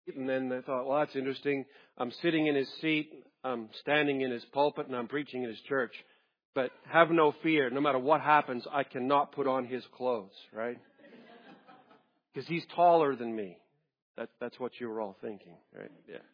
And then I thought, well, that's interesting. I'm sitting in his seat, I'm standing in his pulpit, and I'm preaching in his church. But have no fear. No matter what happens, I cannot put on his clothes, right? Because he's taller than me. That's what you were all thinking, right?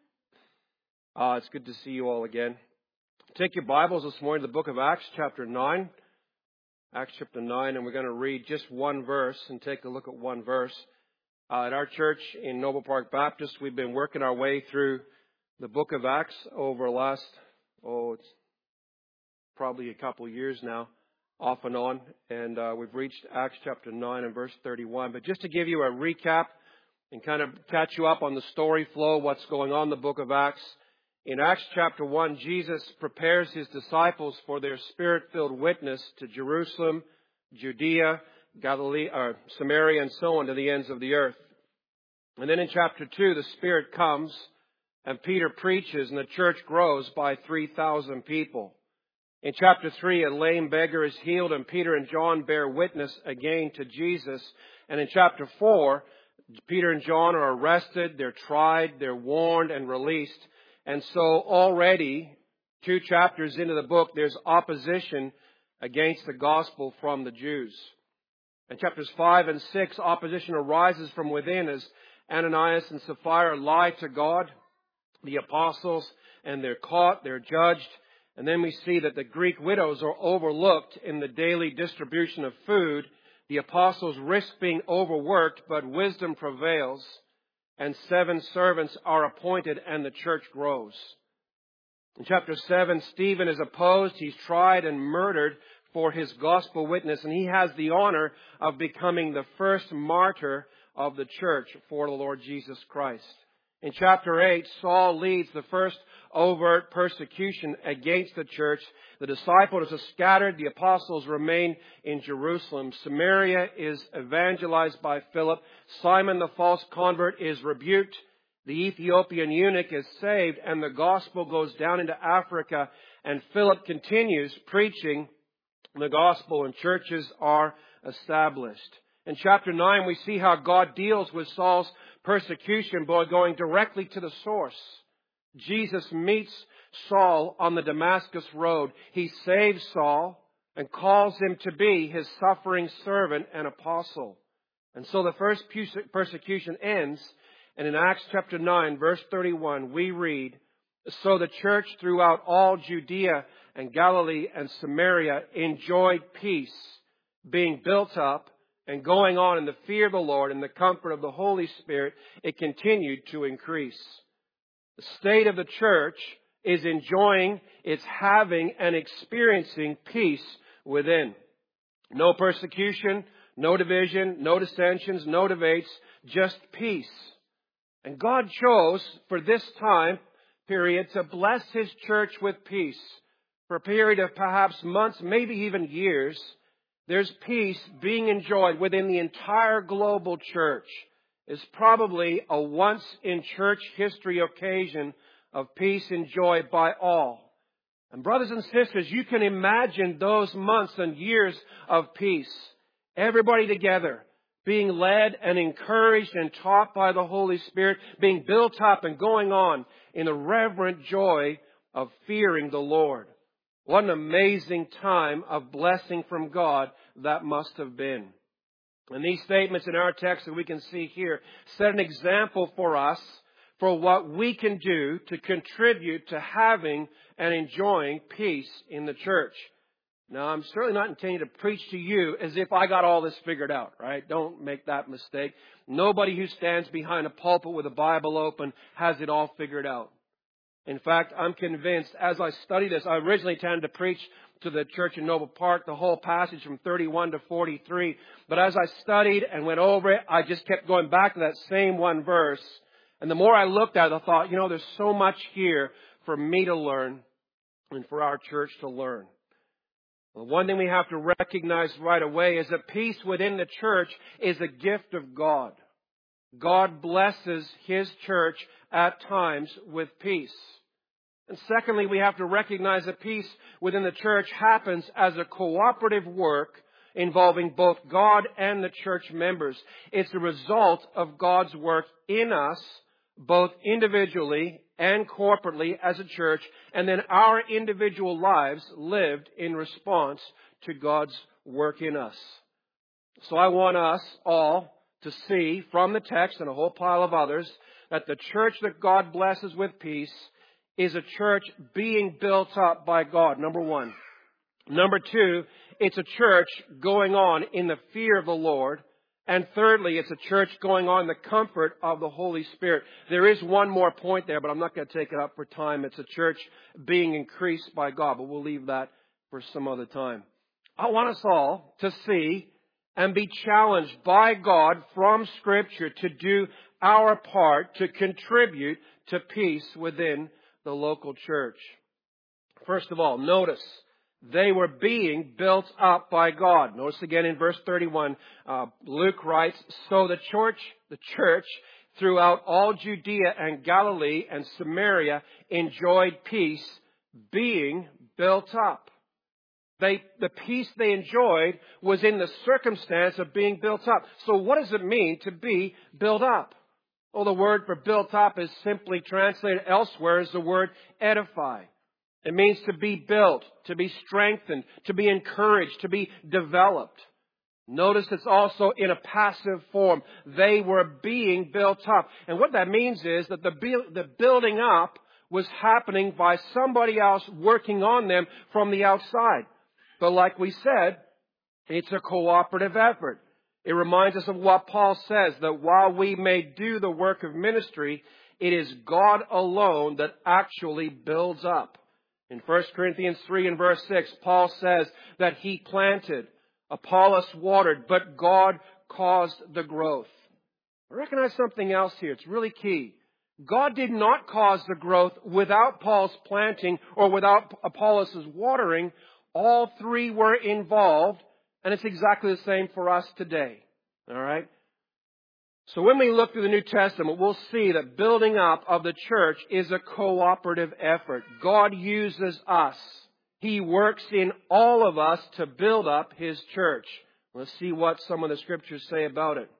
Yeah. It's good to see you all again. Take your Bibles this morning to the book of Acts, chapter 9. Acts chapter 9, and we're going to read just one verse and take a look at one verse. At our church in Noble Park Baptist, we've been working our way through the book of Acts over the last, it's probably a couple of years now, off and on. And we've reached Acts chapter 9 and verse 31. But just to give you a recap and kind of catch you up on the story flow, what's going on in the book of Acts. In Acts chapter 1, Jesus prepares his disciples for their spirit-filled witness to Jerusalem, Judea, Galilee, Samaria, and so on to the ends of the earth. And then in chapter 2, the Spirit comes and Peter preaches and the church grows by 3,000 people. In chapter 3, a lame beggar is healed and Peter and John bear witness again to Jesus. And in chapter 4, Peter and John are arrested, they're tried, they're warned and released. And so already, 2 chapters into the book, there's opposition against the gospel from the Jews. In chapters 5 and 6, opposition arises from within as Ananias and Sapphira lie to God, the apostles, and they're caught, they're judged. And then we see that the Greek widows are overlooked in the daily distribution of food. The apostles risk being overworked, but wisdom prevails. And 7 servants are appointed and the church grows. In chapter 7, Stephen is opposed. He's tried and murdered for his gospel witness, and he has the honor of becoming the first martyr of the church for the Lord Jesus Christ. In chapter 8, Saul leads the first overt persecution against the church. The disciples are scattered. The apostles remain in Jerusalem. Samaria is evangelized by Philip. Simon the false convert is rebuked. The Ethiopian eunuch is saved, and the gospel goes down into Africa. And Philip continues preaching the gospel, and churches are established. In chapter 9, we see how God deals with Saul's persecution by going directly to the source. Jesus meets Saul on the Damascus road. He saves Saul and calls him to be his suffering servant and apostle. And so the first persecution ends. And in Acts chapter 9, verse 31, we read, "So the church throughout all Judea and Galilee and Samaria enjoyed peace, being built up and going on in the fear of the Lord and the comfort of the Holy Spirit. It continued to increase." The state of the church is enjoying, it's having and experiencing peace within. No persecution, no division, no dissensions, no debates, just peace. And God chose for this time period to bless His church with peace. For a period of perhaps months, maybe even years, there's peace being enjoyed within the entire global church. It's probably a once in church history occasion of peace enjoyed by all. And brothers and sisters, you can imagine those months and years of peace. Everybody together, being led and encouraged and taught by the Holy Spirit, being built up and going on in the reverent joy of fearing the Lord. What an amazing time of blessing from God that must have been. And these statements in our text that we can see here set an example for us for what we can do to contribute to having and enjoying peace in the church. Now, I'm certainly not intending to preach to you as if I got all this figured out, right? Don't make that mistake. Nobody who stands behind a pulpit with a Bible open has it all figured out. In fact, I'm convinced as I study this, I originally intended to preach to the church in Noble Park, the whole passage from 31 to 43. But as I studied and went over it, I just kept going back to that same one verse. And the more I looked at it, I thought, there's so much here for me to learn and for our church to learn. Well, one thing we have to recognize right away is that peace within the church is a gift of God. God blesses His church at times with peace. And secondly, we have to recognize that peace within the church happens as a cooperative work involving both God and the church members. It's the result of God's work in us both individually and corporately as a church, and then our individual lives lived in response to God's work in us. So I want us all to see from the text and a whole pile of others that the church that God blesses with peace is a church being built up by God, number one. Number two, it's a church going on in the fear of the Lord. And thirdly, it's a church going on in the comfort of the Holy Spirit. There is one more point there, but I'm not going to take it up for time. It's a church being increased by God, but we'll leave that for some other time. I want us all to see and be challenged by God from Scripture to do our part to contribute to peace within the local church. First of all, notice they were being built up by God. Notice again in verse 31, Luke writes, so the church throughout all Judea and Galilee and Samaria enjoyed peace, being built up. The peace they enjoyed was in the circumstance of being built up. So what does it mean to be built up? Well, the word for built up is simply translated elsewhere as the word edify. It means to be built, to be strengthened, to be encouraged, to be developed. Notice it's also in a passive form. They were being built up. And what that means is that the building up was happening by somebody else working on them from the outside. But like we said, it's a cooperative effort. It reminds us of what Paul says, that while we may do the work of ministry, it is God alone that actually builds up. In 1 Corinthians 3 and verse 6, Paul says that he planted, Apollos watered, but God caused the growth. I recognize something else here. It's really key. God did not cause the growth without Paul's planting or without Apollos' watering. All three were involved, and it's exactly the same for us today. All right? So when we look through the New Testament, we'll see that building up of the church is a cooperative effort. God uses us. He works in all of us to build up His church. Let's see what some of the scriptures say about it.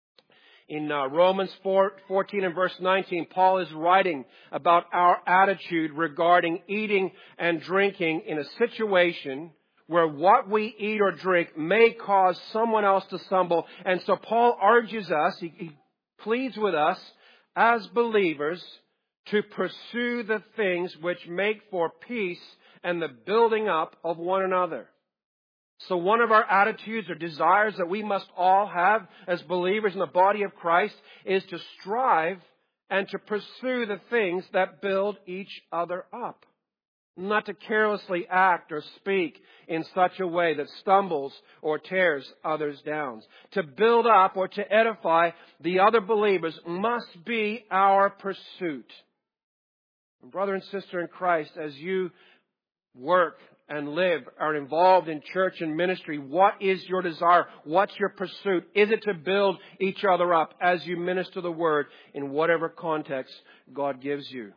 In Romans 14 and verse 19, Paul is writing about our attitude regarding eating and drinking in a situation where what we eat or drink may cause someone else to stumble. And so Paul urges us, he pleads with us as believers to pursue the things which make for peace and the building up of one another. So one of our attitudes or desires that we must all have as believers in the body of Christ is to strive and to pursue the things that build each other up. Not to carelessly act or speak in such a way that stumbles or tears others down. To build up or to edify the other believers must be our pursuit. And brother and sister in Christ, as you work and live, are involved in church and ministry, what is your desire? What's your pursuit? Is it to build each other up as you minister the Word in whatever context God gives you?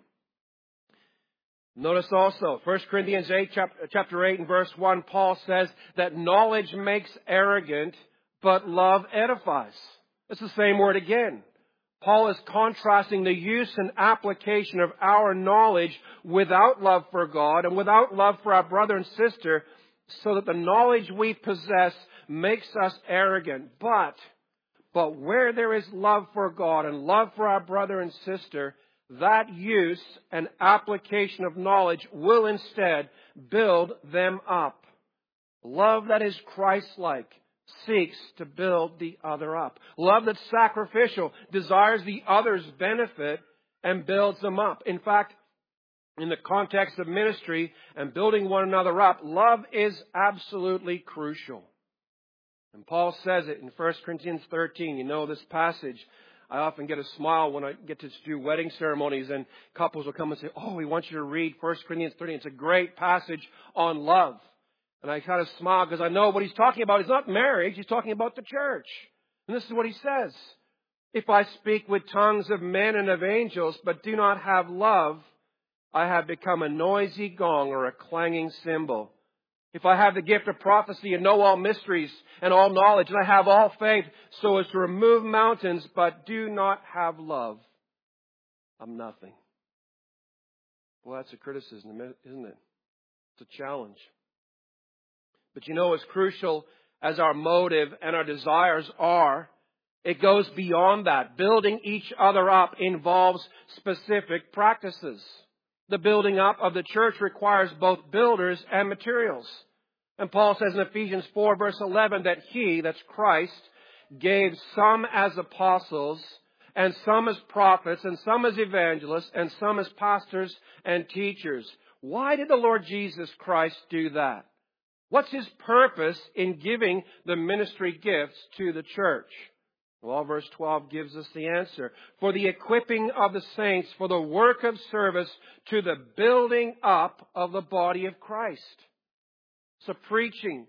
Notice also, 1 Corinthians 8, chapter 8 and verse 1, Paul says that knowledge makes arrogant, but love edifies. It's the same word again. Paul is contrasting the use and application of our knowledge without love for God and without love for our brother and sister, so that the knowledge we possess makes us arrogant. But where there is love for God and love for our brother and sister, that use and application of knowledge will instead build them up. Love that is Christ-like seeks to build the other up. Love that's sacrificial desires the other's benefit and builds them up. In fact, in the context of ministry and building one another up, love is absolutely crucial. And Paul says it in 1 Corinthians 13. You know this passage. I often get a smile when I get to do wedding ceremonies and couples will come and say, "Oh, we want you to read 1 Corinthians 13. It's a great passage on love." And I kind of smile because I know what he's talking about is not marriage. He's talking about the church. And this is what he says. If I speak with tongues of men and of angels, but do not have love, I have become a noisy gong or a clanging cymbal. If I have the gift of prophecy and know all mysteries and all knowledge, and I have all faith so as to remove mountains, but do not have love, I'm nothing. Well, that's a criticism, isn't it? It's a challenge. But you know, as crucial as our motive and our desires are, it goes beyond that. Building each other up involves specific practices. The building up of the church requires both builders and materials. And Paul says in Ephesians 4 verse 11 that He, that's Christ, gave some as apostles, and some as prophets, and some as evangelists, and some as pastors and teachers. Why did the Lord Jesus Christ do that? What's His purpose in giving the ministry gifts to the church? Well, verse 12 gives us the answer. For the equipping of the saints, for the work of service, to the building up of the body of Christ. So preachers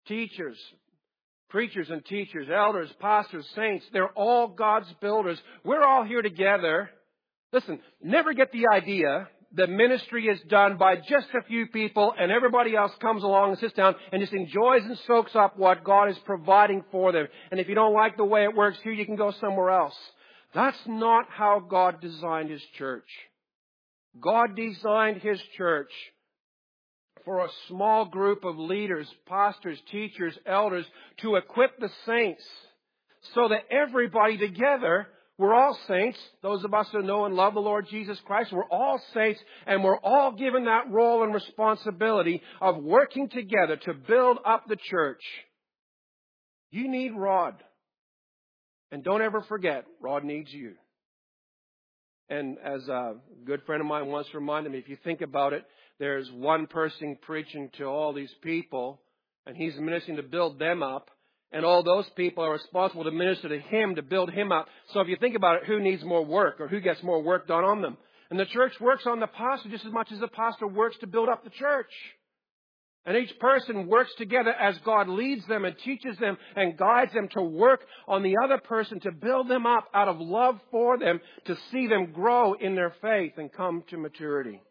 and teachers, elders, pastors, saints, they're all God's builders. We're all here together. Listen, never get the idea that ministry is done by just a few people and everybody else comes along and sits down and just enjoys and soaks up what God is providing for them. And if you don't like the way it works here, you can go somewhere else. That's not how God designed His church. God designed His church for a small group of leaders, pastors, teachers, elders, to equip the saints so that everybody together, we're all saints. Those of us who know and love the Lord Jesus Christ, we're all saints, and we're all given that role and responsibility of working together to build up the church. You need Rod. And don't ever forget, Rod needs you. And as a good friend of mine once reminded me, if you think about it, there's one person preaching to all these people, and he's ministering to build them up. And all those people are responsible to minister to him, to build him up. So if you think about it, who needs more work or who gets more work done on them? And the church works on the pastor just as much as the pastor works to build up the church. And each person works together as God leads them and teaches them and guides them to work on the other person, to build them up out of love for them, to see them grow in their faith and come to maturity.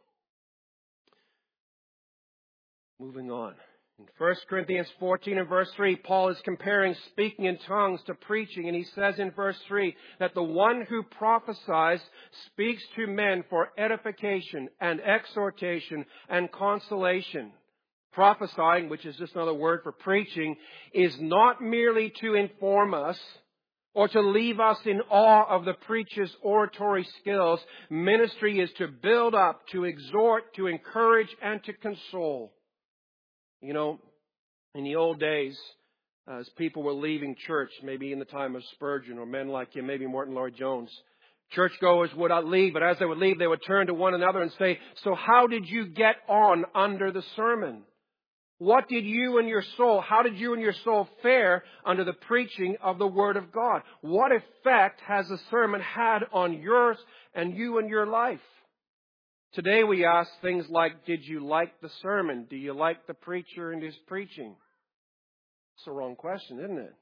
Moving on. In 1 Corinthians 14 and verse 3, Paul is comparing speaking in tongues to preaching. And he says in verse 3 that the one who prophesies speaks to men for edification and exhortation and consolation. Prophesying, which is just another word for preaching, is not merely to inform us or to leave us in awe of the preacher's oratory skills. Ministry is to build up, to exhort, to encourage, and to console. You know, in the old days, as people were leaving church, maybe in the time of Spurgeon or men like him, maybe Martin Lloyd-Jones, churchgoers would not leave, but as they would leave, they would turn to one another and say, "So how did you get on under the sermon? What did you and your soul, how did you and your soul fare under the preaching of the Word of God? What effect has the sermon had on yours and you and your life?" Today we ask things like, did you like the sermon? Do you like the preacher and his preaching? It's the wrong question, isn't it?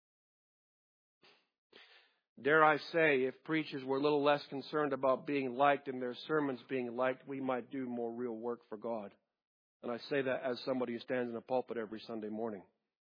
Dare I say, if preachers were a little less concerned about being liked and their sermons being liked, we might do more real work for God. And I say that as somebody who stands in a pulpit every Sunday morning.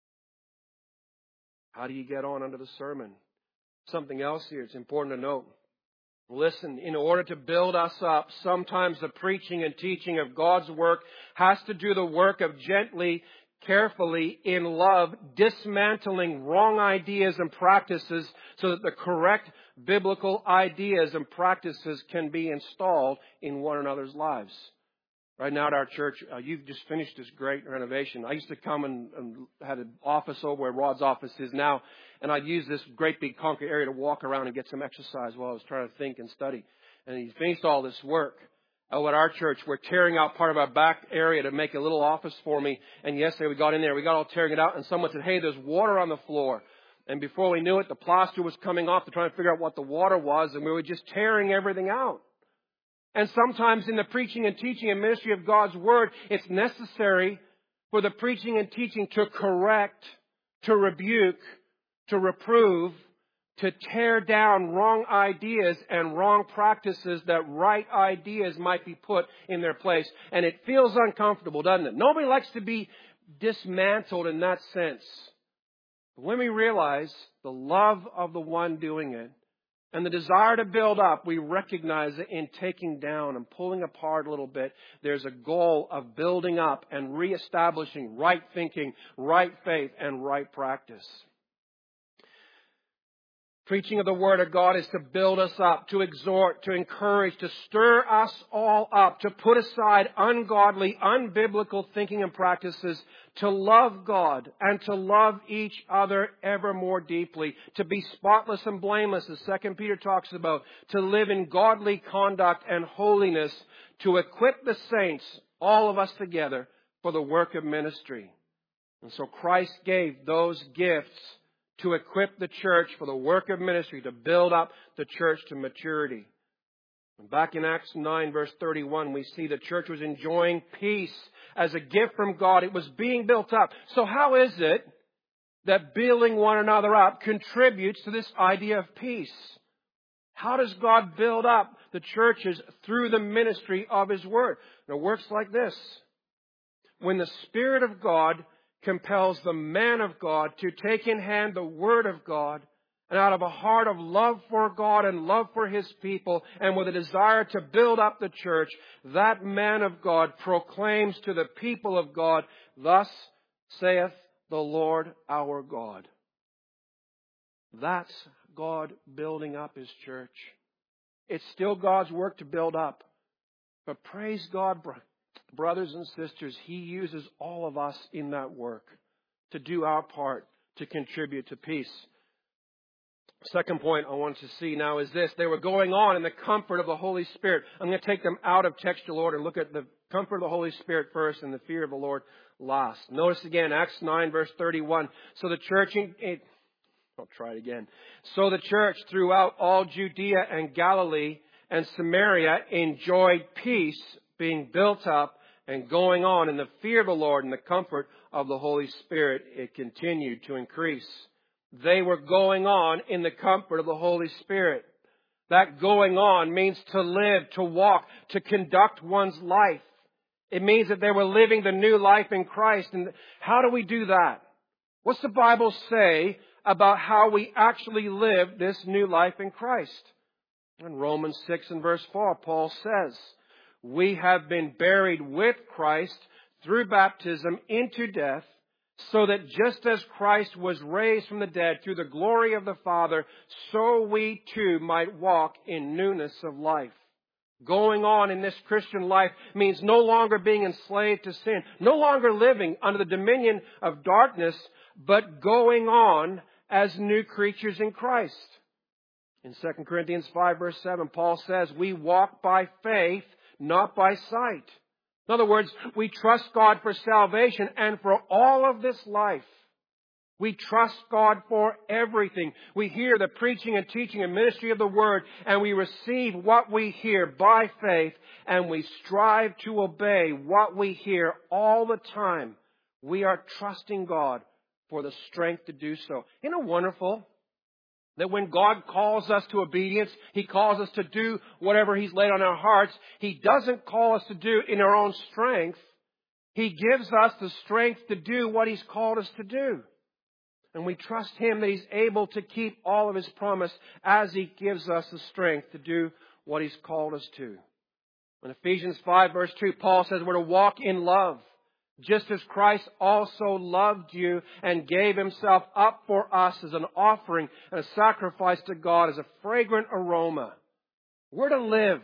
How do you get on under the sermon? Something else here, it's important to note. Listen, in order to build us up, sometimes the preaching and teaching of God's work has to do the work of gently, carefully, in love, dismantling wrong ideas and practices so that the correct biblical ideas and practices can be installed in one another's lives. Right now at our church, you've just finished this great renovation. I used to come and had an office over where Rod's office is now, and I'd use this great big concrete area to walk around and get some exercise while I was trying to think and study. And he finished all this work. At our church, we're tearing out part of our back area to make a little office for me. And yesterday we got in there, we got all tearing it out, and someone said, "Hey, there's water on the floor." And before we knew it, the plaster was coming off to try and figure out what the water was, and we were just tearing everything out. And sometimes in the preaching and teaching and ministry of God's Word, it's necessary for the preaching and teaching to correct, to rebuke, to reprove, to tear down wrong ideas and wrong practices that right ideas might be put in their place. And it feels uncomfortable, doesn't it? Nobody likes to be dismantled in that sense. But when we realize the love of the one doing it And the desire to build up, we recognize that in taking down and pulling apart a little bit, there's a goal of building up and reestablishing right thinking, right faith, and right practice. Preaching of the Word of God is to build us up, to exhort, to encourage, to stir us all up, to put aside ungodly, unbiblical thinking and practices, to love God and to love each other ever more deeply, to be spotless and blameless, as 2 Peter talks about, to live in godly conduct and holiness, to equip the saints, all of us together, for the work of ministry. And so Christ gave those gifts to equip the church for the work of ministry, to build up the church to maturity. And back in Acts 9 verse 31, we see the church was enjoying peace as a gift from God. It was being built up. So how is it that building one another up contributes to this idea of peace? How does God build up the churches through the ministry of His Word? And it works like this. When the Spirit of God compels the man of God to take in hand the Word of God, and out of a heart of love for God and love for His people, and with a desire to build up the church, that man of God proclaims to the people of God, "Thus saith the Lord our God." That's God building up His church. It's still God's work to build up. But praise God, brothers and sisters, He uses all of us in that work to do our part to contribute to peace. Second point I want to see now is this. They were going on in the comfort of the Holy Spirit. I'm going to take them out of textual order and look at the comfort of the Holy Spirit first and the fear of the Lord last. Notice again, Acts 9 verse 31. So the church, I'll try it again. So the church throughout all Judea and Galilee and Samaria enjoyed peace, being built up and going on in the fear of the Lord and the comfort of the Holy Spirit. It continued to increase. They were going on in the comfort of the Holy Spirit. That going on means to live, to walk, to conduct one's life. It means that they were living the new life in Christ. And how do we do that? What's the Bible say about how we actually live this new life in Christ? In Romans 6 and verse 4, Paul says, "We have been buried with Christ through baptism into death, so that just as Christ was raised from the dead through the glory of the Father, so we too might walk in newness of life." Going on in this Christian life means no longer being enslaved to sin, no longer living under the dominion of darkness, but going on as new creatures in Christ. In 2 Corinthians 5 verse 7, Paul says, "We walk by faith, not by sight." In other words, we trust God for salvation and for all of this life. We trust God for everything. We hear the preaching and teaching and ministry of the Word, and we receive what we hear by faith, and we strive to obey what we hear all the time. We are trusting God for the strength to do so. Isn't it wonderful that when God calls us to obedience, He calls us to do whatever He's laid on our hearts. He doesn't call us to do in our own strength. He gives us the strength to do what He's called us to do. And we trust Him that He's able to keep all of His promise as He gives us the strength to do what He's called us to. In Ephesians 5 verse 2, Paul says we're to walk in love, just as Christ also loved you and gave Himself up for us as an offering and a sacrifice to God as a fragrant aroma. We're to live,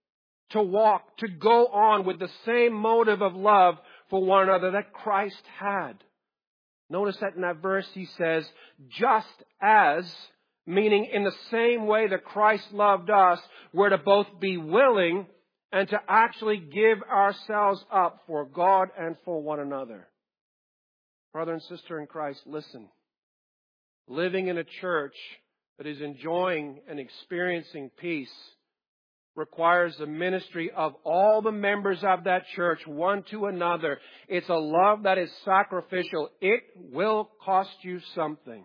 to walk, to go on with the same motive of love for one another that Christ had. Notice that in that verse he says, just as, meaning in the same way that Christ loved us, we're to both be willing and to actually give ourselves up for God and for one another. Brother and sister in Christ, listen. Living in a church that is enjoying and experiencing peace requires the ministry of all the members of that church, one to another. It's a love that is sacrificial. It will cost you something.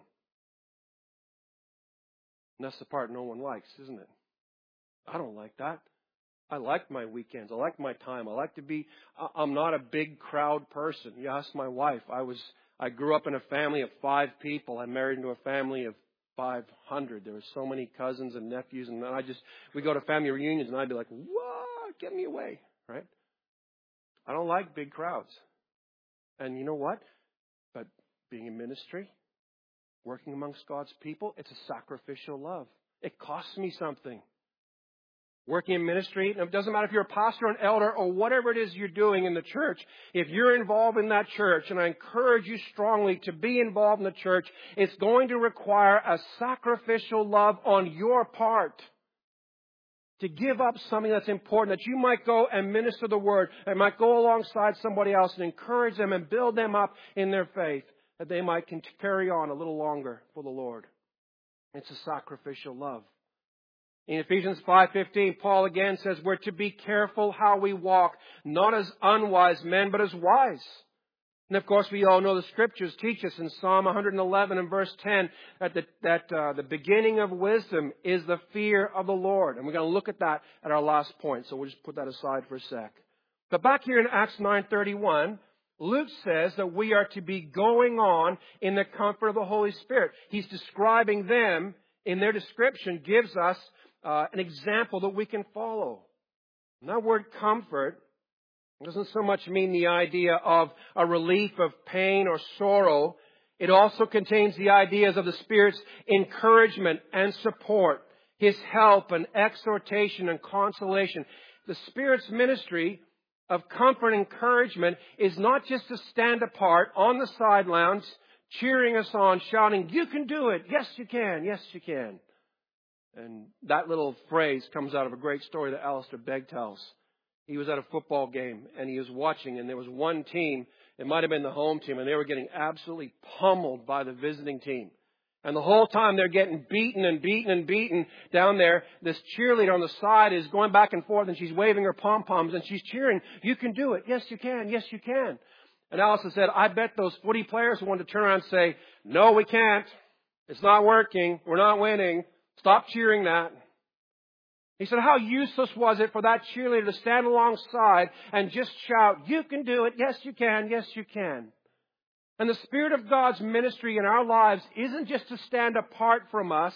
And that's the part no one likes, isn't it? I don't like that. I like my weekends. I like my time. I like to be, I'm not a big crowd person. You ask my wife. I grew up in a family of 5 people. I married into a family of 500. There were so many cousins and nephews, and we go to family reunions, and I'd be like, "Whoa, get me away!" Right? I don't like big crowds. And you know what? But being in ministry, working amongst God's people, it's a sacrificial love. It costs me something. Working in ministry, and it doesn't matter if you're a pastor or an elder or whatever it is you're doing in the church. If you're involved in that church, and I encourage you strongly to be involved in the church, it's going to require a sacrificial love on your part. To give up something that's important, that you might go and minister the word, and might go alongside somebody else and encourage them and build them up in their faith, that they might carry on a little longer for the Lord. It's a sacrificial love. In Ephesians 5:15, Paul again says we're to be careful how we walk, not as unwise men, but as wise. And of course, we all know the Scriptures teach us in Psalm 111 and verse 10 that the beginning of wisdom is the fear of the Lord. And we're going to look at that at our last point, so we'll just put that aside for a sec. But back here in Acts 9:31, Luke says that we are to be going on in the comfort of the Holy Spirit. He's describing them, in their description, gives us an example that we can follow. And that word comfort doesn't so much mean the idea of a relief of pain or sorrow. It also contains the ideas of the Spirit's encouragement and support, His help and exhortation and consolation. The Spirit's ministry of comfort and encouragement is not just to stand apart on the sidelines, cheering us on, shouting, "You can do it. Yes, you can. Yes, you can." And that little phrase comes out of a great story that Alistair Begg tells. He was at a football game, and he was watching, and there was one team, it might have been the home team, and they were getting absolutely pummeled by the visiting team. And the whole time they're getting beaten and beaten and beaten down there. This cheerleader on the side is going back and forth, and she's waving her pom-poms, and she's cheering, "You can do it. Yes, you can. Yes, you can." And Alistair said, "I bet those footy players wanted to turn around and say, 'No, we can't. It's not working. We're not winning. Stop cheering that.'" He said, how useless was it for that cheerleader to stand alongside and just shout, "You can do it. Yes, you can. Yes, you can." And the Spirit of God's ministry in our lives isn't just to stand apart from us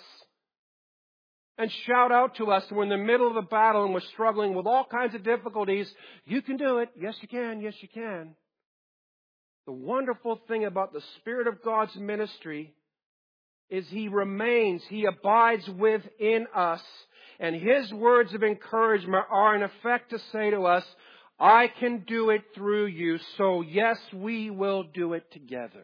and shout out to us when we're in the middle of a battle and we're struggling with all kinds of difficulties. "You can do it. Yes, you can. Yes, you can." The wonderful thing about the Spirit of God's ministry is He remains, He abides within us. And His words of encouragement are in effect to say to us, "I can do it through you, so yes, we will do it together."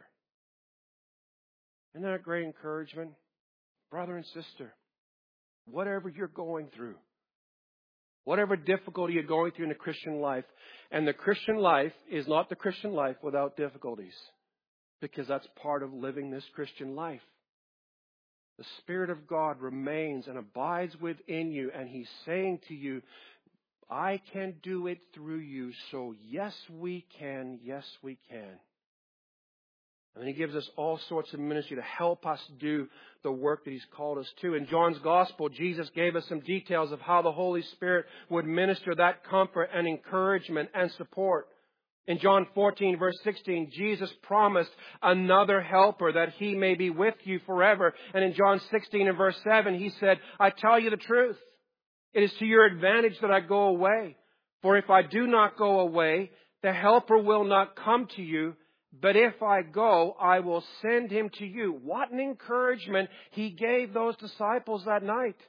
Isn't that a great encouragement? Brother and sister, whatever you're going through, whatever difficulty you're going through in the Christian life, and the Christian life is not the Christian life without difficulties, because that's part of living this Christian life. The Spirit of God remains and abides within you, and He's saying to you, "I can do it through you, so yes, we can. Yes, we can." And then He gives us all sorts of ministry to help us do the work that He's called us to. In John's Gospel, Jesus gave us some details of how the Holy Spirit would minister that comfort and encouragement and support. In John 14, verse 16, Jesus promised another helper that He may be with you forever. And in John 16 and verse 7, He said, "I tell you the truth. It is to your advantage that I go away. For if I do not go away, the helper will not come to you. But if I go, I will send Him to you." What an encouragement He gave those disciples that night.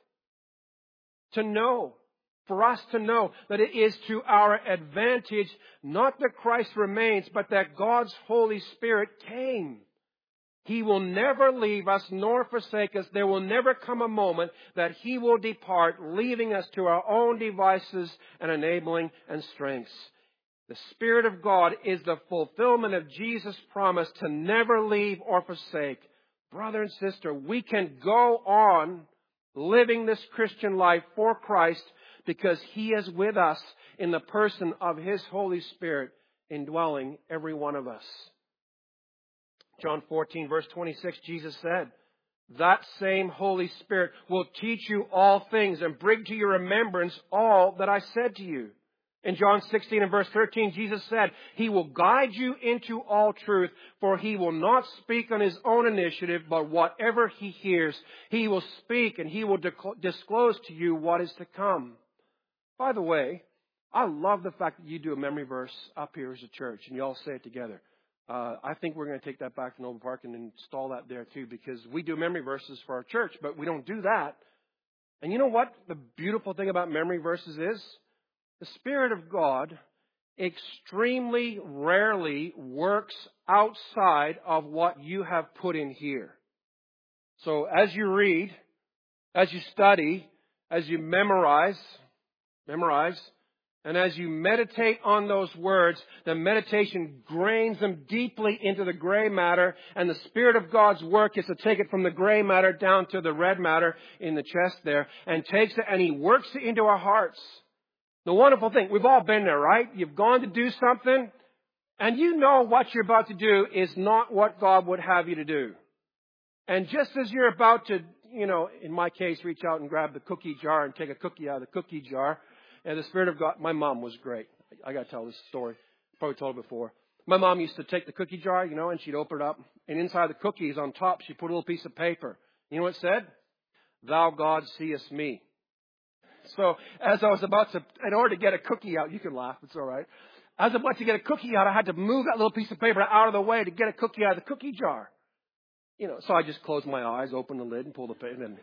For us to know that it is to our advantage, not that Christ remains, but that God's Holy Spirit came. He will never leave us nor forsake us. There will never come a moment that He will depart, leaving us to our own devices and enabling and strengths. The Spirit of God is the fulfillment of Jesus' promise to never leave or forsake. Brother and sister, we can go on living this Christian life for Christ because He is with us in the person of His Holy Spirit indwelling every one of us. John 14, verse 26, Jesus said, "That same Holy Spirit will teach you all things and bring to your remembrance all that I said to you." In John 16 and verse 13, Jesus said, He will guide you into all truth, for He will not speak on His own initiative, but whatever He hears, He will speak and He will disclose to you what is to come. By the way, I love the fact that you do a memory verse up here as a church, and you all say it together. I think we're going to take that back to Noble Park and install that there too, because we do memory verses for our church, but we don't do that. And you know what the beautiful thing about memory verses is? The Spirit of God extremely rarely works outside of what you have put in here. So as you read, as you study, as you memorize, and as you meditate on those words, the meditation grains them deeply into the gray matter, and the Spirit of God's work is to take it from the gray matter down to the red matter in the chest there, and takes it and He works it into our hearts. The wonderful thing, we've all been there, right? You've gone to do something, and you know what you're about to do is not what God would have you to do. And just as you're about to, in my case, reach out and grab the cookie jar and take a cookie out of the cookie jar, and the Spirit of God, my mom was great. I got to tell this story. Probably told it before. My mom used to take the cookie jar, and she'd open it up, and inside the cookies on top, she put a little piece of paper. You know what it said? Thou, God, seest me. So as I was about to, in order to get a cookie out, you can laugh, it's all right. As I was about to get a cookie out, I had to move that little piece of paper out of the way to get a cookie out of the cookie jar. So I just closed my eyes, opened the lid, and pulled the paper, and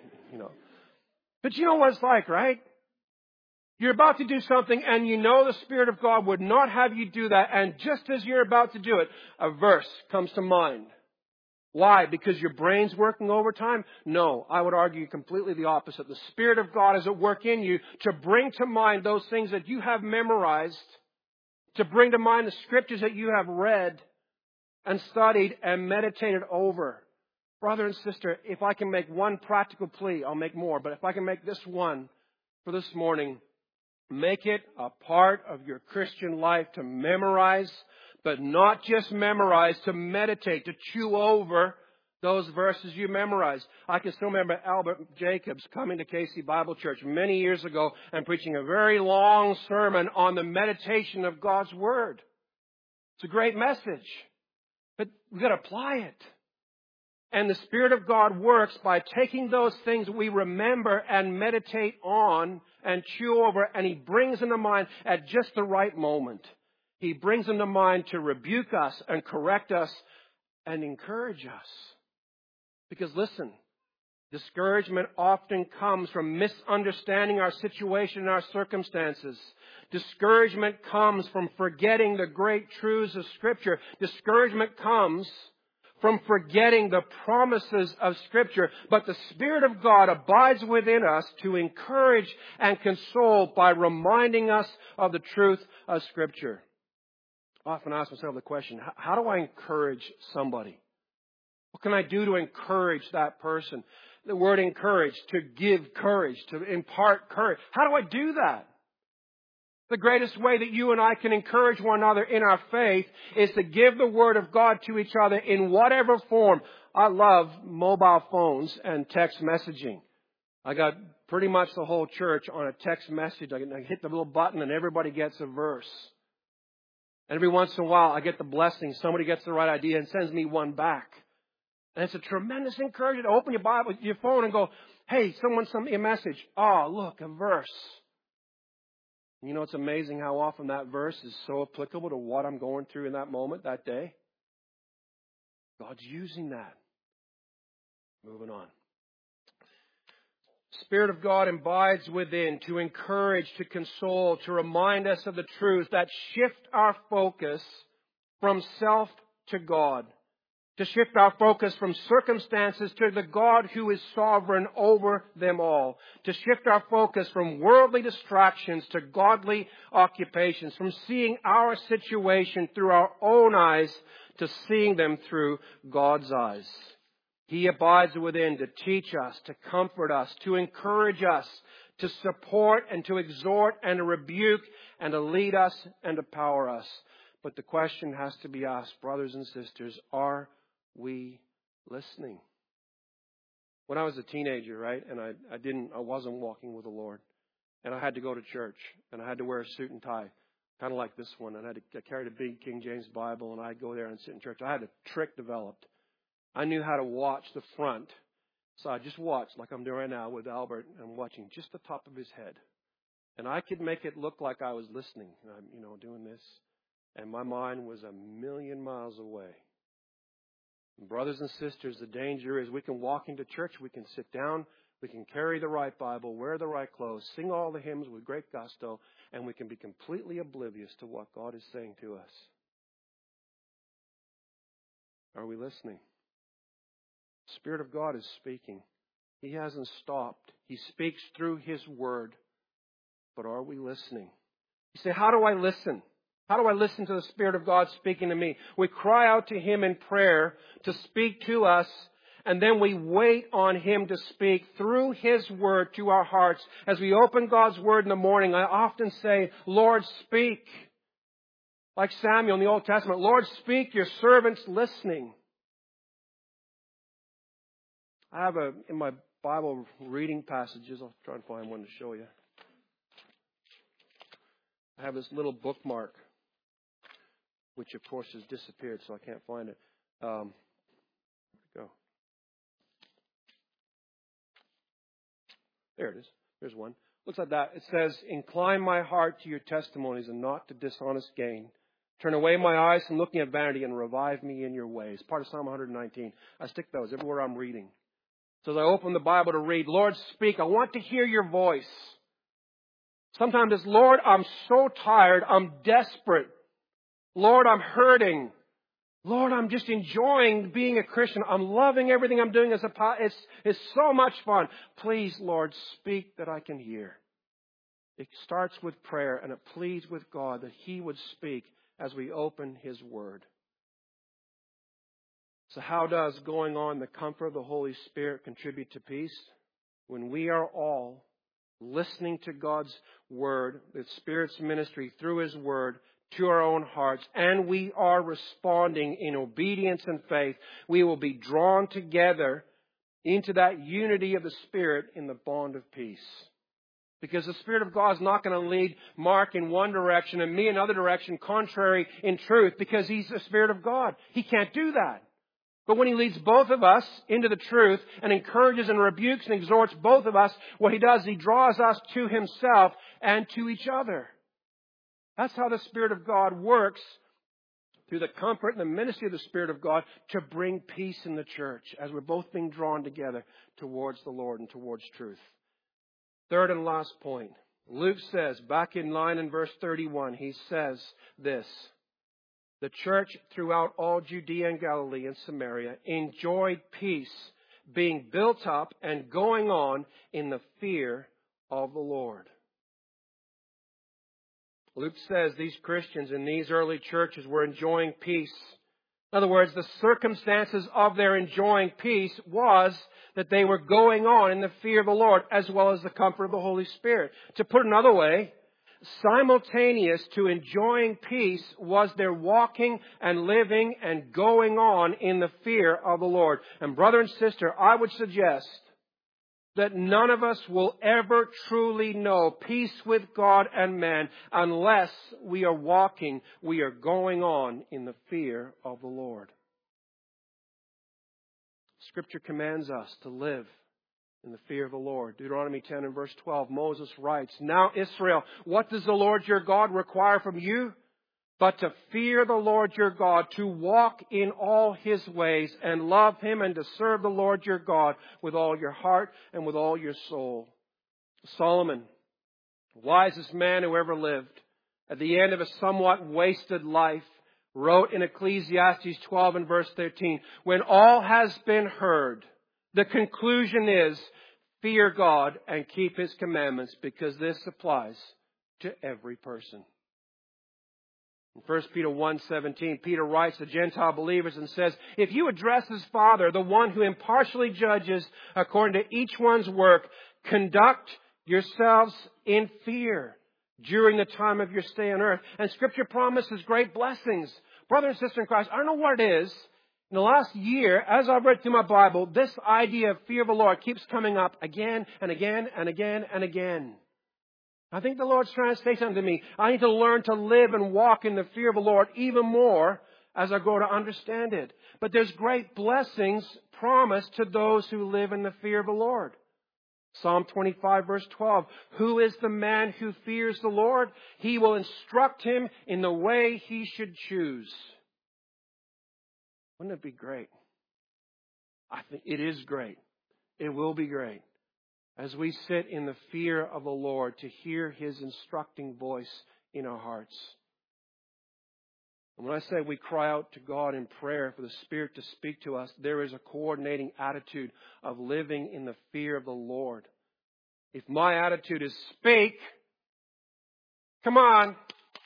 But you know what it's like, right? You're about to do something, and the Spirit of God would not have you do that, and just as you're about to do it, a verse comes to mind. Why? Because your brain's working overtime? No, I would argue completely the opposite. The Spirit of God is at work in you to bring to mind those things that you have memorized, to bring to mind the scriptures that you have read and studied and meditated over. Brother and sister, if I can make one practical plea, I'll make more, but if I can make this one for this morning, make it a part of your Christian life to memorize, but not just memorize, to meditate, to chew over those verses you memorized. I can still remember Albert Jacobs coming to Casey Bible Church many years ago and preaching a very long sermon on the meditation of God's Word. It's a great message, but we've got to apply it. And the Spirit of God works by taking those things we remember and meditate on and chew over, and He brings them to mind at just the right moment. He brings them to mind to rebuke us and correct us and encourage us. Because listen, discouragement often comes from misunderstanding our situation and our circumstances. Discouragement comes from forgetting the great truths of Scripture. Discouragement comes from forgetting the promises of Scripture. But the Spirit of God abides within us to encourage and console by reminding us of the truth of Scripture. I often ask myself the question, how do I encourage somebody? What can I do to encourage that person? The word encourage, to give courage, to impart courage. How do I do that? The greatest way that you and I can encourage one another in our faith is to give the Word of God to each other in whatever form. I love mobile phones and text messaging. I got pretty much the whole church on a text message. I can hit the little button and everybody gets a verse. And every once in a while I get the blessing. Somebody gets the right idea and sends me one back. And it's a tremendous encouragement to open your Bible, your phone and go, hey, someone sent me a message. Oh, look, a verse. You know, it's amazing how often that verse is so applicable to what I'm going through in that moment, that day. God's using that. Moving on. Spirit of God abides within to encourage, to console, to remind us of the truth that shift our focus from self to God. To shift our focus from circumstances to the God who is sovereign over them all. To shift our focus from worldly distractions to godly occupations. From seeing our situation through our own eyes to seeing them through God's eyes. He abides within to teach us, to comfort us, to encourage us, to support and to exhort and to rebuke and to lead us and to power us. But the question has to be asked, brothers and sisters, are we listening? When I was a teenager, right, and I wasn't walking with the Lord, and I had to go to church, and I had to wear a suit and tie. kind of like this one. And I carried a big King James Bible, and I'd go there and sit in church. I had a trick developed. I knew how to watch the front. So I just watched, like I'm doing right now with Albert. I'm watching just the top of his head. And I could make it look like I was listening. I'm, doing this. And my mind was a million miles away. Brothers and sisters, the danger is we can walk into church, we can sit down, we can carry the right Bible, wear the right clothes, sing all the hymns with great gusto, and we can be completely oblivious to what God is saying to us. Are we listening? The Spirit of God is speaking. He hasn't stopped. He speaks through His Word. But are we listening? You say, how do I listen? How do I listen to the Spirit of God speaking to me? We cry out to Him in prayer to speak to us, and then we wait on Him to speak through His Word to our hearts. As we open God's Word in the morning, I often say, Lord, speak. Like Samuel in the Old Testament, Lord, speak, your servant's listening. I have in my Bible reading passages, I'll try and find one to show you. I have this little bookmark, which of course has disappeared, so I can't find it. Go. There it is. There's one. Looks like that. It says, incline my heart to your testimonies and not to dishonest gain. Turn away my eyes from looking at vanity and revive me in your ways. Part of Psalm 119. I stick those everywhere I'm reading. So as I open the Bible to read, Lord, speak. I want to hear your voice. Sometimes it's, Lord, I'm so tired. I'm desperate. Lord, I'm hurting. Lord, I'm just enjoying being a Christian. I'm loving everything I'm doing. It's so much fun. Please, Lord, speak that I can hear. It starts with prayer, and it pleads with God that He would speak as we open His Word. So how does going on the comfort of the Holy Spirit contribute to peace? When we are all listening to God's Word, the Spirit's ministry through His Word to our own hearts, and we are responding in obedience and faith, we will be drawn together into that unity of the Spirit in the bond of peace. Because the Spirit of God is not going to lead Mark in one direction and me in another direction, contrary in truth, because He's the Spirit of God. He can't do that. But when He leads both of us into the truth and encourages and rebukes and exhorts both of us, what He does, He draws us to Himself and to each other. That's how the Spirit of God works through the comfort and the ministry of the Spirit of God to bring peace in the church as we're both being drawn together towards the Lord and towards truth. Third and last point. Luke says, back in line in verse 31, he says this. The church throughout all Judea and Galilee and Samaria enjoyed peace, being built up and going on in the fear of the Lord. Luke says these Christians in these early churches were enjoying peace. In other words, the circumstances of their enjoying peace was that they were going on in the fear of the Lord as well as the comfort of the Holy Spirit. To put it another way, simultaneous to enjoying peace was their walking and living and going on in the fear of the Lord. And brother and sister, I would suggest that none of us will ever truly know peace with God and man unless we are going on in the fear of the Lord. Scripture commands us to live in the fear of the Lord. Deuteronomy 10 and verse 12, Moses writes, Now Israel, what does the Lord your God require from you? But to fear the Lord your God, to walk in all His ways and love Him and to serve the Lord your God with all your heart and with all your soul. Solomon, wisest man who ever lived, at the end of a somewhat wasted life, wrote in Ecclesiastes 12 and verse 13, when all has been heard, the conclusion is, fear God and keep His commandments, because this applies to every person. In 1 Peter 1:17, Peter writes to Gentile believers and says, if you address as Father, the one who impartially judges according to each one's work, conduct yourselves in fear during the time of your stay on earth. And Scripture promises great blessings. Brother and sister in Christ, I don't know what it is. In the last year, as I've read through my Bible, this idea of fear of the Lord keeps coming up again and again and again and again. I think the Lord's trying to say something to me. I need to learn to live and walk in the fear of the Lord even more as I grow to understand it. But there's great blessings promised to those who live in the fear of the Lord. Psalm 25 verse 12. Who is the man who fears the Lord? He will instruct him in the way he should choose. Wouldn't it be great? I think it is great. It will be great. As we sit in the fear of the Lord to hear His instructing voice in our hearts. And when I say we cry out to God in prayer for the Spirit to speak to us, there is a coordinating attitude of living in the fear of the Lord. If my attitude is speak, come on,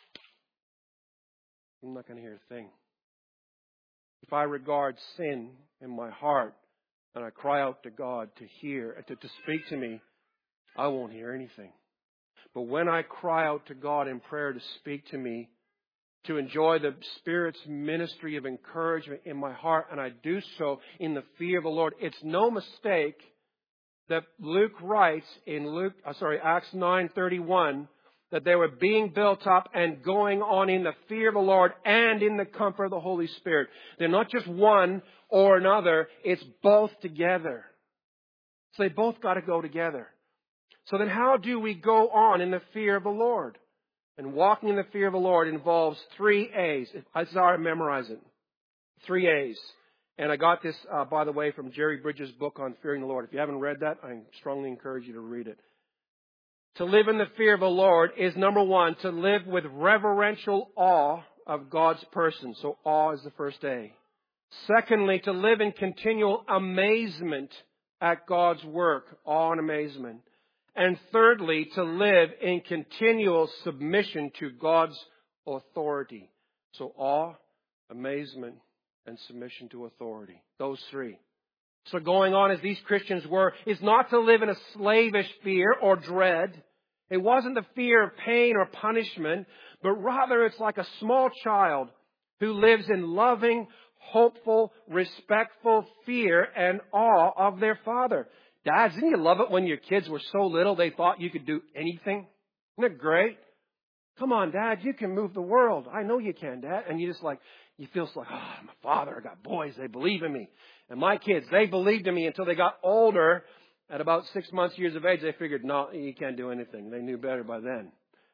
I'm not going to hear a thing. If I regard sin in my heart and I cry out to God to hear, to speak to me, I won't hear anything. But when I cry out to God in prayer to speak to me, to enjoy the Spirit's ministry of encouragement in my heart, and I do so in the fear of the Lord, it's no mistake that Luke writes in Acts 9:31 that they were being built up and going on in the fear of the Lord and in the comfort of the Holy Spirit. They're not just one or another, it's both together. So they both got to go together. So then how do we go on in the fear of the Lord? And walking in the fear of the Lord involves 3 A's. I sorry, memorize it. 3 A's. And I got this, by the way, from Jerry Bridges' book on fearing the Lord. If you haven't read that, I strongly encourage you to read it. To live in the fear of the Lord is, number 1, to live with reverential awe of God's person. So awe is the first A. Secondly, to live in continual amazement at God's work. Awe and amazement. And thirdly, to live in continual submission to God's authority. So awe, amazement, and submission to authority. Those 3. So going on as these Christians were, is not to live in a slavish fear or dread. It wasn't the fear of pain or punishment, but rather it's like a small child who lives in loving, hopeful, respectful fear and awe of their father. Dads, didn't you love it when your kids were so little they thought you could do anything? Isn't it great? Come on, Dad, you can move the world. I know you can, Dad. And you feel like, oh, I'm a father. I got boys. They believe in me. And my kids, they believed in me until they got older. At about 6 months, years of age, they figured, no, you can't do anything. They knew better by then.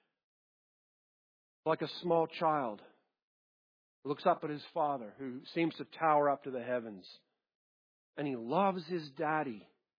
Like a small child who looks up at his father, who seems to tower up to the heavens. And he loves his daddy.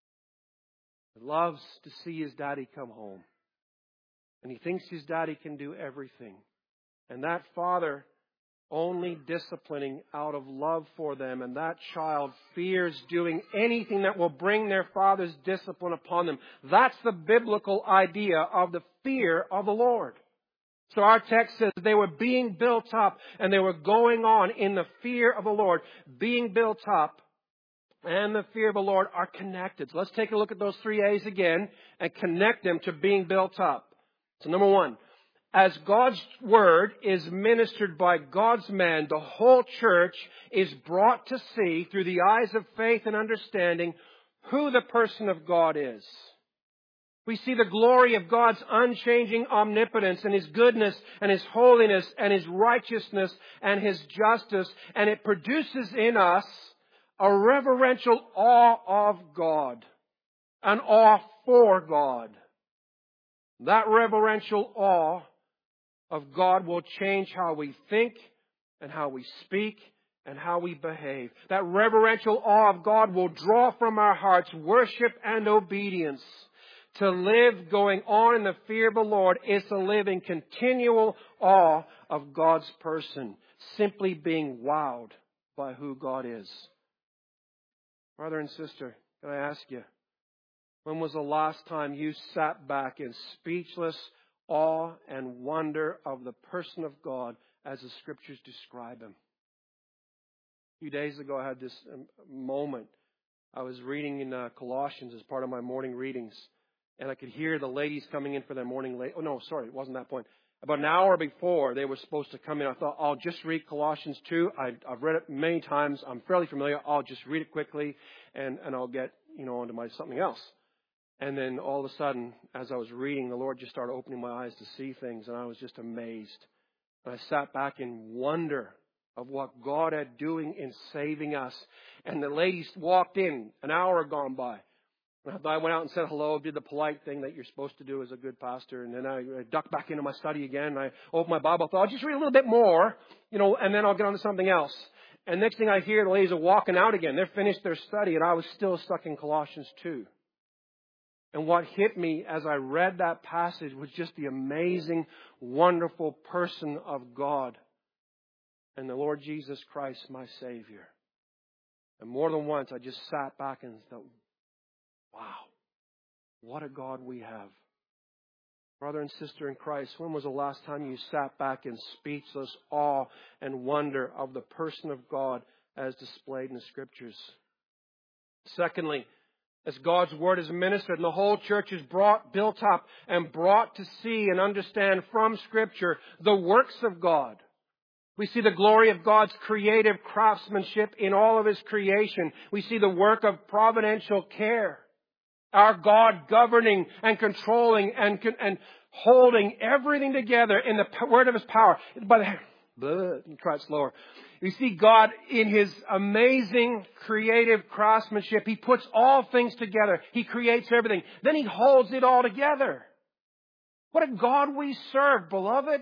He loves to see his daddy come home. And he thinks his daddy can do everything. And that father only disciplining out of love for them. And that child fears doing anything that will bring their father's discipline upon them. That's the biblical idea of the fear of the Lord. So our text says they were being built up and they were going on in the fear of the Lord. Being built up and the fear of the Lord are connected. So let's take a look at those 3 A's again and connect them to being built up. So number 1, as God's Word is ministered by God's man, the whole church is brought to see through the eyes of faith and understanding who the person of God is. We see the glory of God's unchanging omnipotence and His goodness and His holiness and His righteousness and His justice. And it produces in us a reverential awe of God, an awe for God. That reverential awe of God will change how we think and how we speak and how we behave. That reverential awe of God will draw from our hearts worship and obedience. To live going on in the fear of the Lord is to live in continual awe of God's person, simply being wowed by who God is. Brother and sister, can I ask you, when was the last time you sat back in speechless awe and wonder of the person of God as the Scriptures describe Him? A few days ago, I had this moment. I was reading in Colossians as part of my morning readings, and I could hear the ladies coming in for their morning late. Oh, no, sorry, it wasn't that point. About an hour before they were supposed to come in, I thought, I'll just read Colossians 2. I've read it many times. I'm fairly familiar. I'll just read it quickly, and I'll get, onto my something else. And then all of a sudden, as I was reading, the Lord just started opening my eyes to see things, and I was just amazed. And I sat back in wonder of what God had doing in saving us. And the ladies walked in, an hour had gone by. I went out and said hello, did the polite thing that you're supposed to do as a good pastor. And then I ducked back into my study again. I opened my Bible, thought, I'll just read a little bit more, and then I'll get on to something else. And next thing I hear, the ladies are walking out again. They're finished their study, and I was still stuck in Colossians 2. And what hit me as I read that passage was just the amazing, wonderful person of God and the Lord Jesus Christ, my Savior. And more than once, I just sat back and thought, wow, what a God we have. Brother and sister in Christ, when was the last time you sat back in speechless awe and wonder of the person of God as displayed in the Scriptures? Secondly, as God's Word is ministered and the whole church is built up and brought to see and understand from Scripture the works of God. We see the glory of God's creative craftsmanship in all of His creation. We see the work of providential care. Our God governing and controlling and holding everything together in the word of His power. Try it slower. You see God in His amazing creative craftsmanship. He puts all things together. He creates everything. Then He holds it all together. What a God we serve, beloved.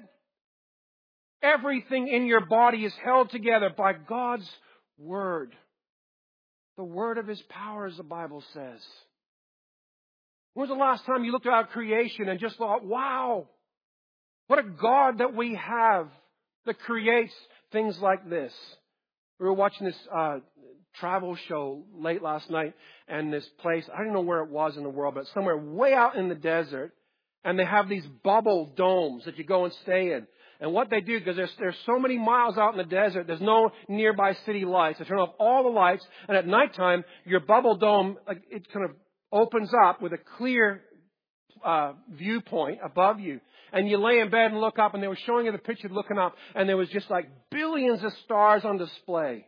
Everything in your body is held together by God's Word. The word of His power, as the Bible says. When was the last time you looked at creation and just thought, wow, what a God that we have that creates things like this? We were watching this travel show late last night, and this place, I don't know where it was in the world, but somewhere way out in the desert, and they have these bubble domes that you go and stay in. And what they do, because there's so many miles out in the desert, there's no nearby city lights. They turn off all the lights, and at nighttime, your bubble dome, it kind of opens up with a clear viewpoint above you. And you lay in bed and look up, and they were showing you the picture looking up, and there was just like billions of stars on display.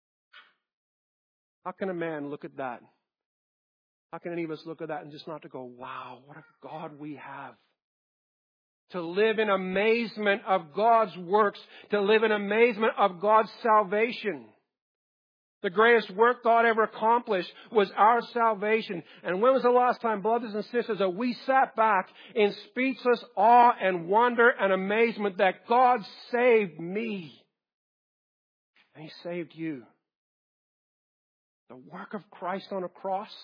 How can a man look at that? How can any of us look at that and just not to go, wow, what a God we have? To live in amazement of God's works, to live in amazement of God's salvation. The greatest work God ever accomplished was our salvation. And when was the last time, brothers and sisters, that we sat back in speechless awe and wonder and amazement that God saved me and He saved you? The work of Christ on a cross.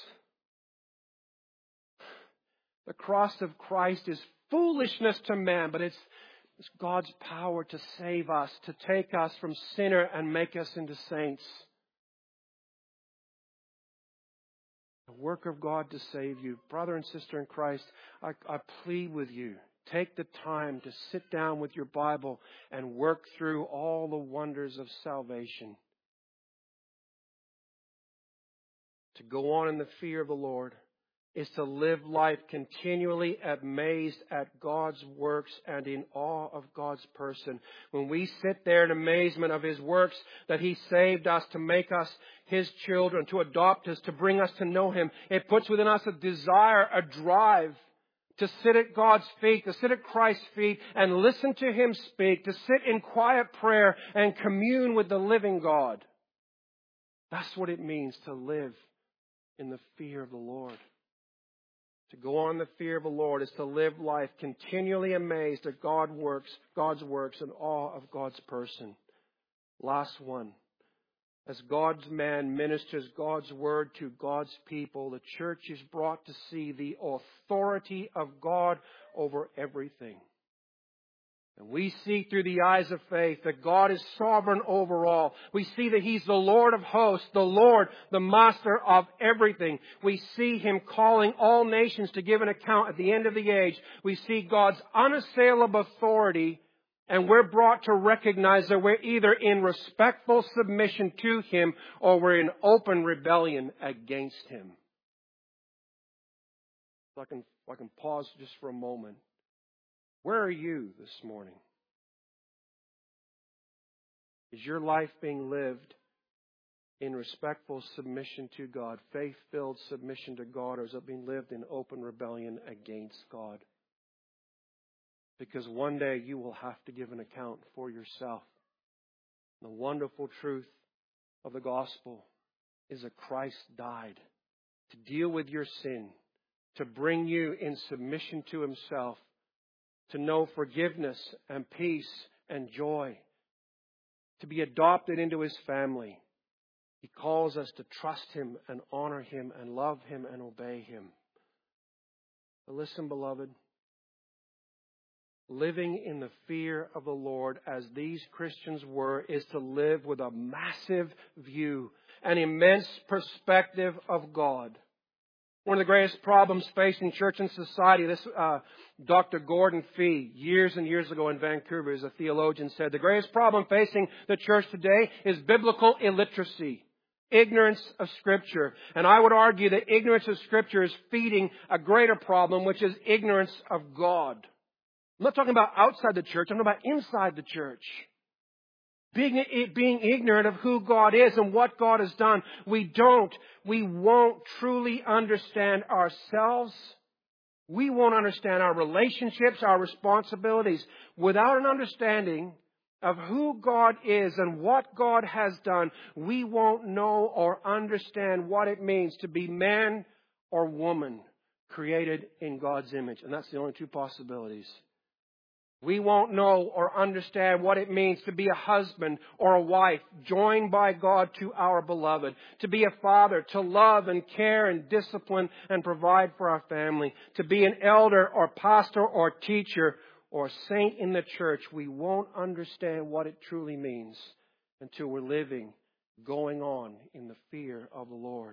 The cross of Christ is foolishness to man, but it's God's power to save us, to take us from sinner and make us into saints. The work of God to save you. Brother and sister in Christ, I plead with you, take the time to sit down with your Bible and work through all the wonders of salvation. To go on in the fear of the Lord is to live life continually amazed at God's works and in awe of God's person. When we sit there in amazement of His works, that He saved us to make us His children, to adopt us, to bring us to know Him, it puts within us a desire, a drive to sit at God's feet, to sit at Christ's feet and listen to Him speak, to sit in quiet prayer and commune with the living God. That's what it means to live in the fear of the Lord. To go on the fear of the Lord is to live life continually amazed at God's works, and awe of God's person. Last one. As God's man ministers God's word to God's people, the church is brought to see the authority of God over everything. And we see through the eyes of faith that God is sovereign over all. We see that He's the Lord of hosts, the Lord, the master of everything. We see Him calling all nations to give an account at the end of the age. We see God's unassailable authority, and we're brought to recognize that we're either in respectful submission to Him or we're in open rebellion against Him. So I can pause just for a moment. Where are you this morning? Is your life being lived in respectful submission to God, faith-filled submission to God, or is it being lived in open rebellion against God? Because one day you will have to give an account for yourself. The wonderful truth of the gospel is that Christ died to deal with your sin, to bring you in submission to Himself, to know forgiveness and peace and joy, to be adopted into His family. He calls us to trust Him and honor Him and love Him and obey Him. But listen, beloved, living in the fear of the Lord as these Christians were is to live with a massive view, an immense perspective of God. One of the greatest problems facing church and society, this Dr. Gordon Fee, years and years ago in Vancouver, as a theologian, said, the greatest problem facing the church today is biblical illiteracy, ignorance of Scripture. And I would argue that ignorance of Scripture is feeding a greater problem, which is ignorance of God. I'm not talking about outside the church. I'm talking about inside the church. Being ignorant of who God is and what God has done. We won't truly understand ourselves. We won't understand our relationships, our responsibilities. Without an understanding of who God is and what God has done, we won't know or understand what it means to be man or woman created in God's image. And that's the only two possibilities. We won't know or understand what it means to be a husband or a wife joined by God to our beloved. To be a father, to love and care and discipline and provide for our family. To be an elder or pastor or teacher or saint in the church. We won't understand what it truly means until we're living, going on in the fear of the Lord.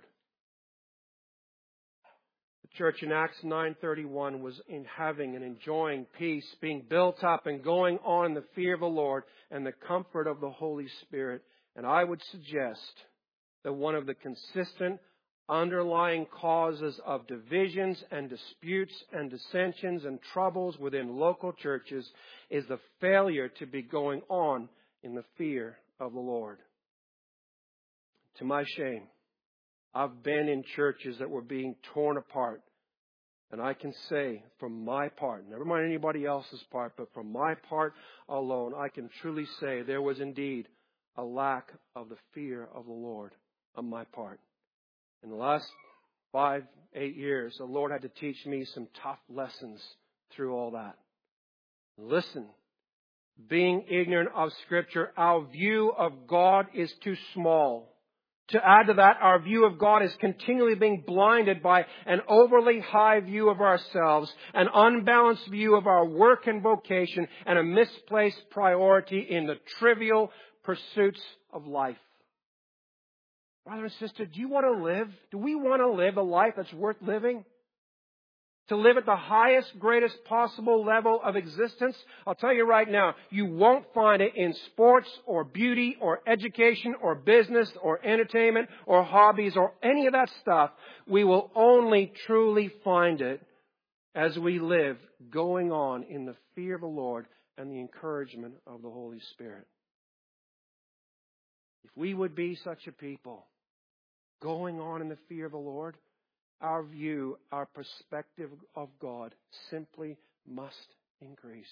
The church in Acts 9:31 was in having and enjoying peace, being built up and going on in the fear of the Lord and the comfort of the Holy Spirit. And I would suggest that one of the consistent underlying causes of divisions and disputes and dissensions and troubles within local churches is the failure to be going on in the fear of the Lord. To my shame, I've been in churches that were being torn apart. And I can say from my part, never mind anybody else's part, but from my part alone, I can truly say there was indeed a lack of the fear of the Lord on my part. In the last 5-8 years, the Lord had to teach me some tough lessons through all that. Listen, being ignorant of Scripture, our view of God is too small. To add to that, our view of God is continually being blinded by an overly high view of ourselves, an unbalanced view of our work and vocation, and a misplaced priority in the trivial pursuits of life. Brother and sister, do we want to live a life that's worth living? To live at the highest, greatest possible level of existence? I'll tell you right now, you won't find it in sports or beauty or education or business or entertainment or hobbies or any of that stuff. We will only truly find it as we live going on in the fear of the Lord and the encouragement of the Holy Spirit. If we would be such a people, going on in the fear of the Lord, our view, our perspective of God simply must increase.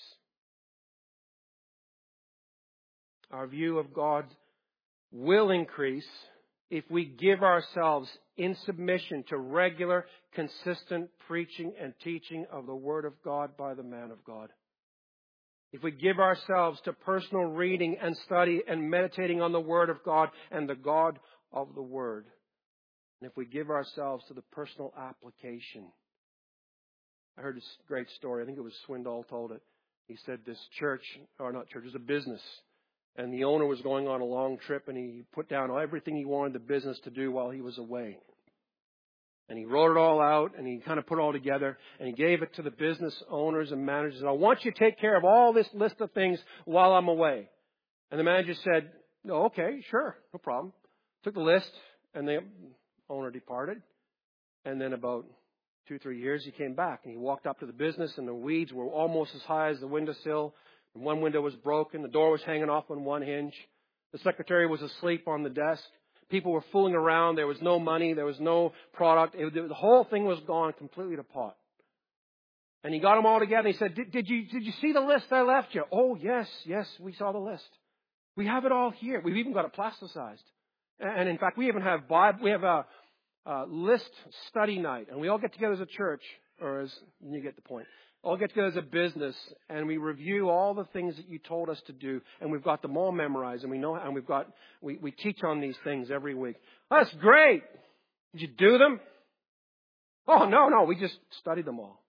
Our view of God will increase if we give ourselves in submission to regular, consistent preaching and teaching of the Word of God by the man of God. If we give ourselves to personal reading and study and meditating on the Word of God and the God of the Word. And if we give ourselves to the personal application. I heard this great story. I think it was Swindoll told it. He said this it was a business. And the owner was going on a long trip and he put down everything he wanted the business to do while he was away. And he wrote it all out and he kind of put it all together and he gave it to the business owners and managers. And I want you to take care of all this list of things while I'm away. And the manager said, "Oh, okay, sure, no problem." Took the list and the owner departed. And then about 2-3 years, he came back and he walked up to the business and the weeds were almost as high as the windowsill. And one window was broken. The door was hanging off on one hinge. The secretary was asleep on the desk. People were fooling around. There was no money. There was no product. The whole thing was gone completely to pot. And he got them all together. He said, did you see the list I left you? Oh, yes, we saw the list. We have it all here. We've even got it plasticized. And in fact, we even have we have a list study night. And we all get together as a church, you get the point. All get together as a business, and we review all the things that you told us to do. And we've got them all memorized, and we teach on these things every week. That's great. Did you do them? Oh, no, we just studied them all.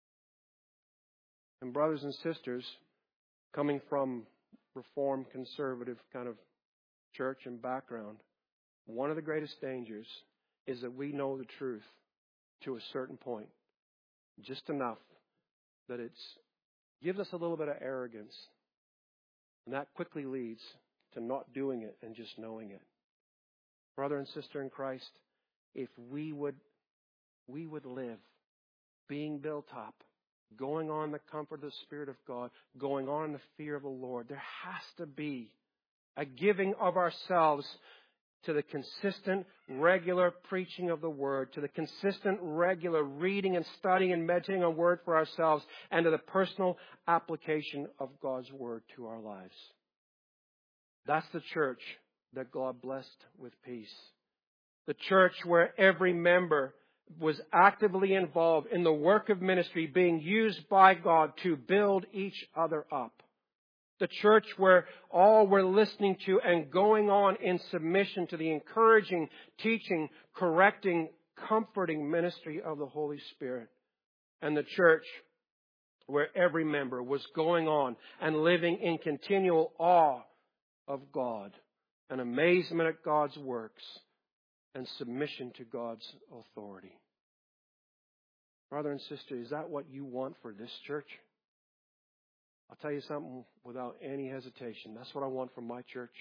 And brothers and sisters, coming from Reformed, conservative kind of church and background, one of the greatest dangers is that we know the truth to a certain point, just enough that it gives us a little bit of arrogance. And that quickly leads to not doing it and just knowing it. Brother and sister in Christ, if we would live being built up, going on the comfort of the Spirit of God, going on in the fear of the Lord, there has to be a giving of ourselves to the consistent, regular preaching of the Word, to the consistent, regular reading and studying and meditating on Word for ourselves, and to the personal application of God's Word to our lives. That's the church that God blessed with peace. The church where every member was actively involved in the work of ministry being used by God to build each other up. The church where all were listening to and going on in submission to the encouraging, teaching, correcting, comforting ministry of the Holy Spirit. And the church where every member was going on and living in continual awe of God and amazement at God's works and submission to God's authority. Brother and sister, is that what you want for this church? I'll tell you something without any hesitation. That's what I want for my church.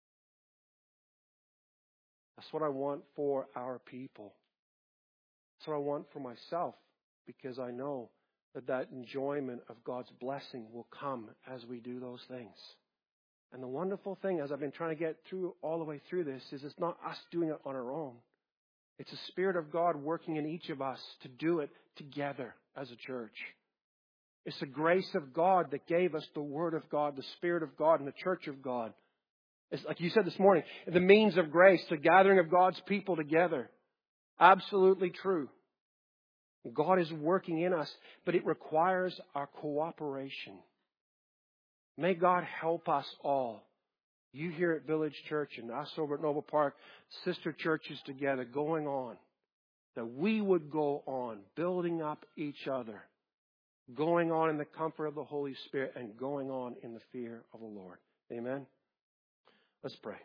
That's what I want for our people. That's what I want for myself, because I know that enjoyment of God's blessing will come as we do those things. And the wonderful thing, as I've been trying to get through all the way through this, is it's not us doing it on our own. It's the Spirit of God working in each of us to do it together as a church. It's the grace of God that gave us the Word of God, the Spirit of God, and the Church of God. It's like you said this morning, the means of grace, the gathering of God's people together. Absolutely true. God is working in us, but it requires our cooperation. May God help us all. You here at Village Church and us over at Noble Park, sister churches together, going on. That we would go on building up each other, going on in the comfort of the Holy Spirit, and going on in the fear of the Lord. Amen? Let's pray.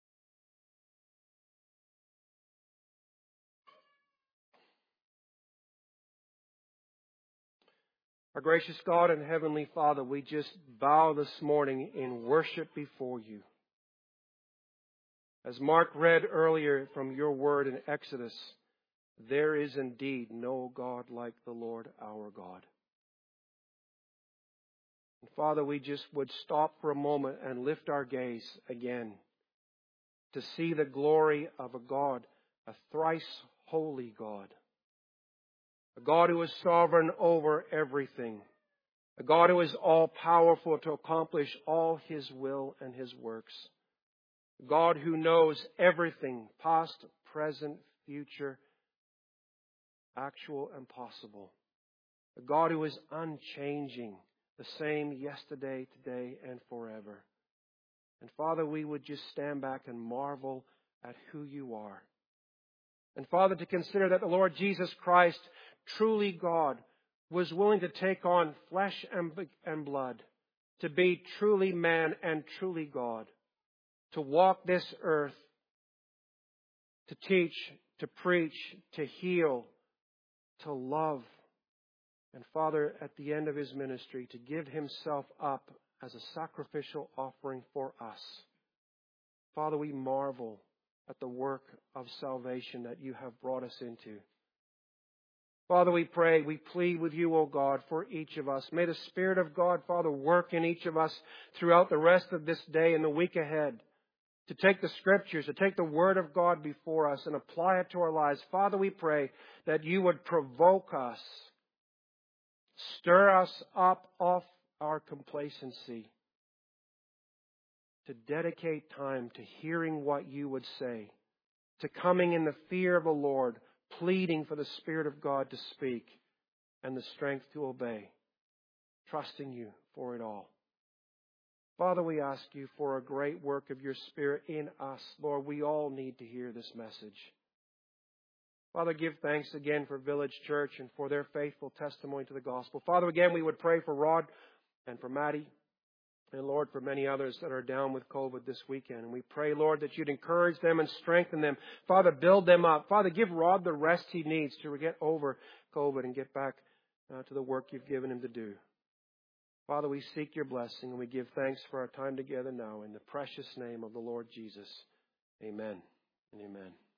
Our gracious God and Heavenly Father, we just bow this morning in worship before you. As Mark read earlier from your word in Exodus, there is indeed no God like the Lord our God. And Father, we just would stop for a moment and lift our gaze again to see the glory of a God, a thrice holy God. A God who is sovereign over everything. A God who is all-powerful to accomplish all His will and His works. A God who knows everything, past, present, future, actual and possible. A God who is unchanging, the same yesterday, today, and forever. And Father, we would just stand back and marvel at who you are. And Father, to consider that the Lord Jesus Christ, truly God, was willing to take on flesh and blood, to be truly man and truly God, to walk this earth, to teach, to preach, to heal, to love. And Father, at the end of His ministry, to give Himself up as a sacrificial offering for us. Father, we marvel at the work of salvation that you have brought us into. Father, we pray, we plead with you, O God, for each of us. May the Spirit of God, Father, work in each of us throughout the rest of this day and the week ahead to take the Scriptures, to take the Word of God before us and apply it to our lives. Father, we pray that you would provoke us, stir us up off our complacency, to dedicate time to hearing what you would say, to coming in the fear of the Lord, pleading for the Spirit of God to speak and the strength to obey, trusting you for it all. Father, we ask you for a great work of your Spirit in us. Lord, we all need to hear this message. Father, give thanks again for Village Church and for their faithful testimony to the gospel. Father, again, we would pray for Rod and for Maddie and, Lord, for many others that are down with COVID this weekend. And we pray, Lord, that you'd encourage them and strengthen them. Father, build them up. Father, give Rod the rest he needs to get over COVID and get back to the work you've given him to do. Father, we seek your blessing and we give thanks for our time together now in the precious name of the Lord Jesus. Amen and amen.